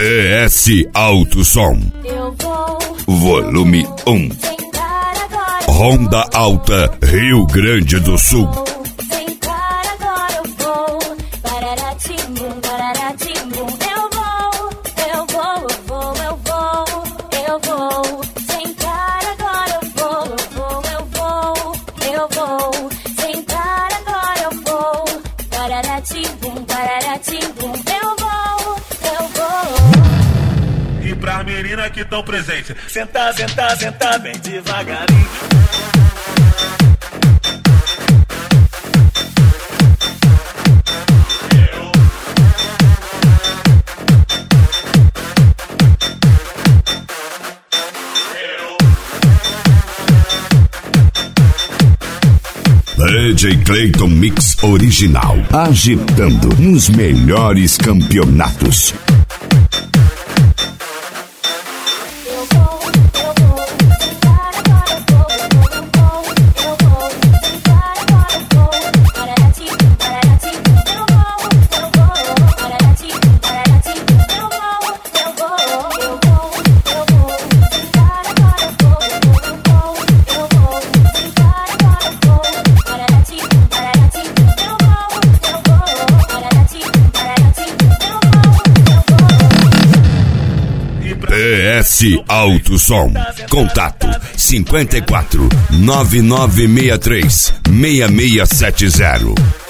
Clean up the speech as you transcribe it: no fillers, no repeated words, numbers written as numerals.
PS Alto Som. Volume 1. Ronda Alta, Rio Grande do Sul. E pras meninas que estão presentes, senta, senta, senta bem devagarinho. DJ Clayton Mix Original, agitando nos melhores campeonatos. PS Alto Som. Contato 54 9963 6670.